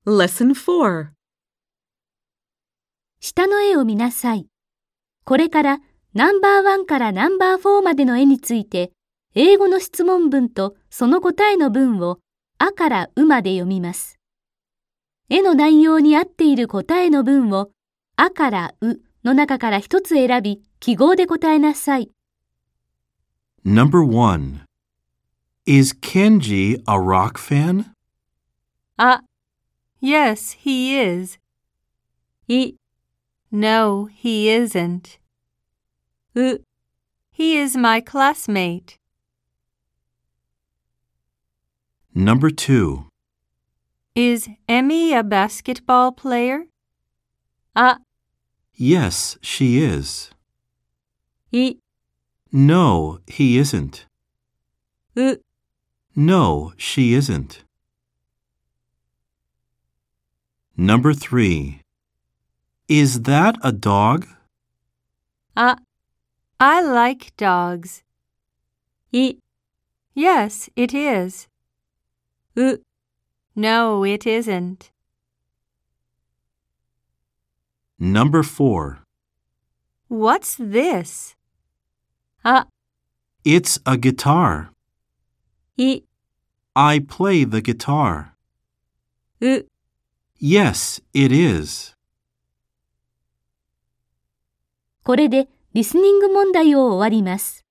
Lesson 4. 下の絵を見なさい。これからナンバー1からナンバー4までの絵について、英語の質問文とその答えの文をあからうまで読みます。絵の内容に合っている答えの文をあからうの中から一つ選び、記号で答えなさい。 Number 1. Is Kenji a rock fan? Yes, he is. No, he isn't. He is my classmate. Number 2. Is Emmy a basketball player? Yes, she is. No, he isn't. No, she isn't. Number 3. Is that a dog? I like dogs. Yes, it is. No, it isn't. Number 4. What's this? It's a guitar. I play the guitar. Yes, it is. これでリスニング問題を終わります。